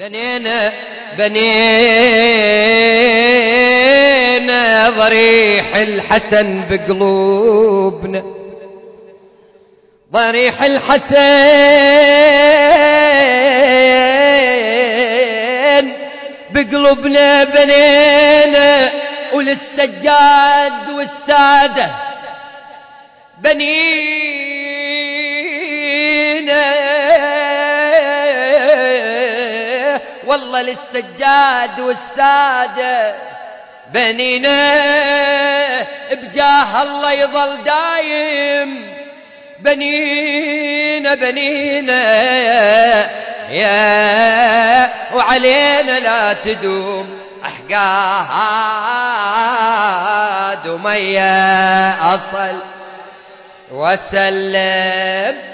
بنينا ضريح الحسن بقلوبنا، ضريح الحسن بقلوبنا بنينا، وللسجاد والسادة بنينا، والله للسجاد والسادة بنينا، بجاه الله يظل دايم بنينا بنينا يا، وعلينا لا تدوم أحقاد وميا أصل وسلم.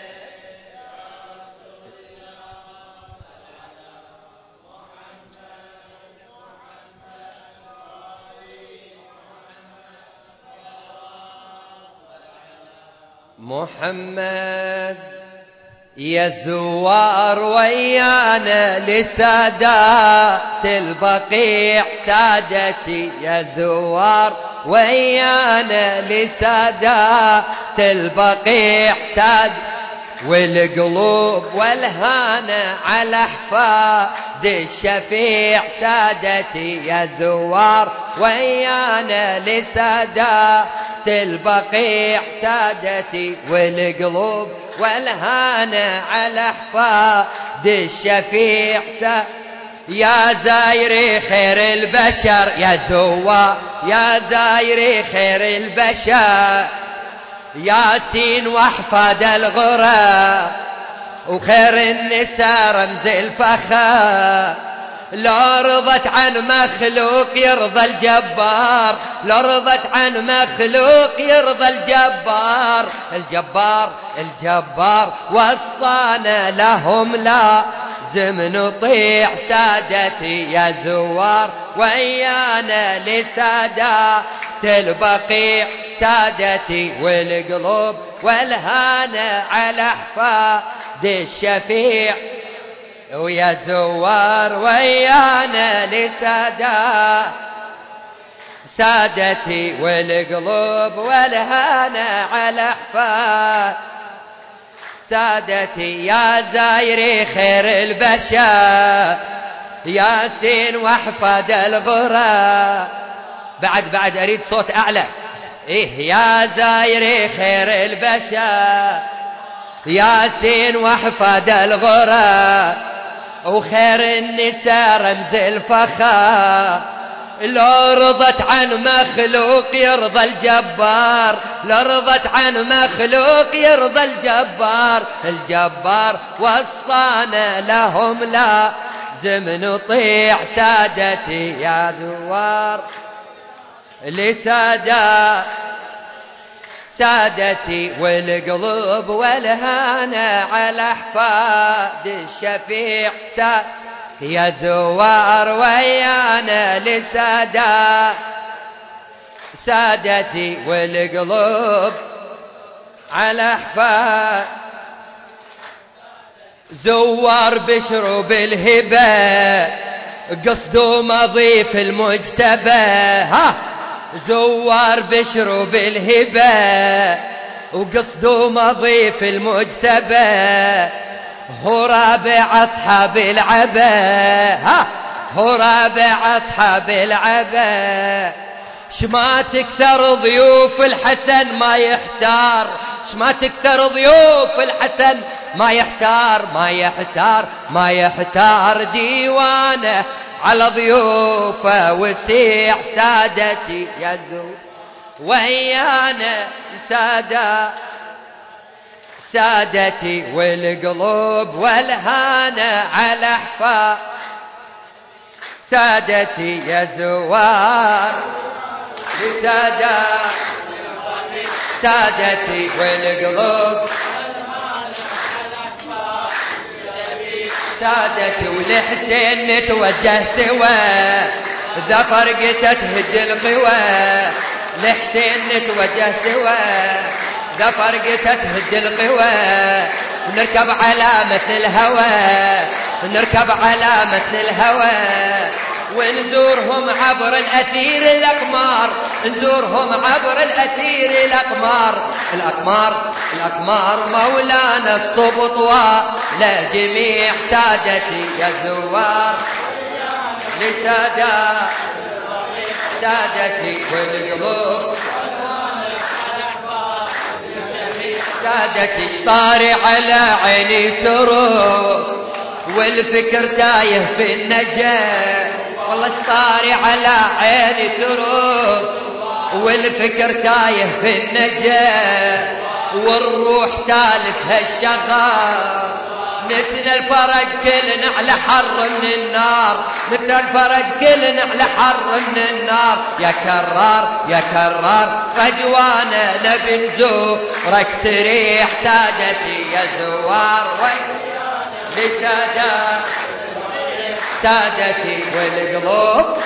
محمد يا زوار ويانا لسادات البقيع سادتي، يا زوار ويانا لسادات البقيع سادتي، والقلوب والهانة على حفاد الشفيع سادتي، يا زوار ويانا لسادات البقيع سادتي، والقلوب والهانة على حفاد الشفيع يا زايري خير البشر يا زوار، يا زايري خير البشر، ياسين واحفاد الغرى وخير النساء رمز الفخر، لو رضت عن مخلوق يرضى الجبار، لو رضت عن مخلوق يرضى الجبار، الجبار الجبار وصانا لهم لازم نطيع سادتي، يا زوار ويانا لسادات البقيع سادتي، والقلوب والهانة على حفاد الشفيع، ويا زوار ويانا لسادات سادتي، والقلوب والهانة على حفاد سادتي، يا زايري خير البشر ياسين واحفاد الغرى، بعد أريد صوت أعلى، إيه يا زايري خير البشر ياسين واحفاد الغرى، وخير النساء رمز الفخر، لو رضت عن مخلوق يرضى الجبار، لو رضت عن مخلوق يرضى الجبار، الجبار وصانا لهم لازم نطيع سادتي، يا زوار لسادات سادتي، والقلوب والهانة على حفاد الشفيع يا زوار ويانا لسادات سادتي، والقلوب على حفاد زوار بشروا بالهبة قصدوا مضيف المجتبى، ها زوار بشروا بالهبة وقصدوا مضيف المجتبى، هو رابع أصحاب العبا، ها هو رابع أصحاب العبا، شما تكثر ضيوف الحسن ما يحتار، شما تكثر ضيوف الحسن ما يحتار، ما يحتار ما يحتار ديوانه على ضيوفه وسيع سادتي، يا زو ويانا سادتي، والقلوب والهانة على حفاد سادتي، يا زوار لسادات سادتي، والقلوب سادتي، ولحسين نتوجه سوا ظفر قتت هد القوى، لحسين نتوجه سوا ظفر قتت هد القوى، نركب على متن الهوى، نركب على متن الهوى، ونزورهم عبر الأثير الأقمار، نزورهم عبر الأثير الأقمار. الأقمار الأقمار مولانا الصبط ولجميع سادتي يا زوار، لسادة سادتي والقلوب سادتي شطاري على عيني تروح، والفكر تايه في النجاة، والله شطاري على عيني تروح، والفكر تايه في النجاة، والروح تالف هالشغال. مثل الفرج كلنا على حر من النار، مثل الفرج كلنا على حر من النار. يا كرار يا كرار رجوانا نبي نزورك سريح سادتي يا زوار، لسادة سادتي والقلوب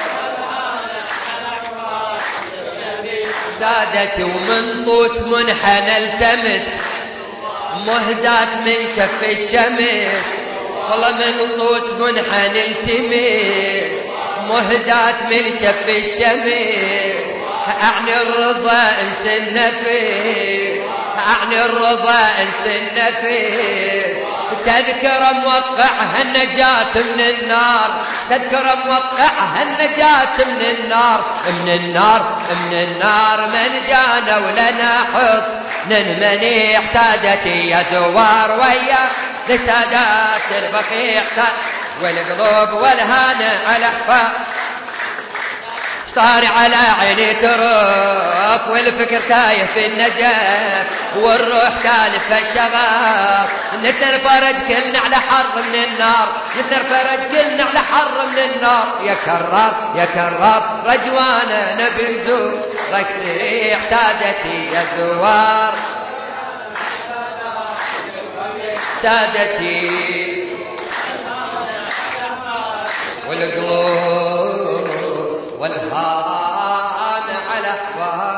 سادتي، ومن طوس منحنى التمس مهدات من كف الشمس، والله من طوس منحنى التمس مهدات من كف الشمس. أعني الرضا انس النفس، أعني الرضا انس النفس. تذكر موقعها النجاة من النار، تذكر موقعها النجاة من النار، من النار من النار. من جانا ولنا حصن منيح سادتي يا زوار، ويا لسادات البقيع والقلوب والهانة على حفاظ. شطاري على عيني تروح، والفكر تايه في النجاة، والروح تالف الشغف. نترفرج كلنا على حر من النار، نترفرج كلنا على حر من النار. يا كرار يا كرار رجوانا نبي نزورك سريع سادتي يا زوار، سادتي والقلوب والهان على أحوال.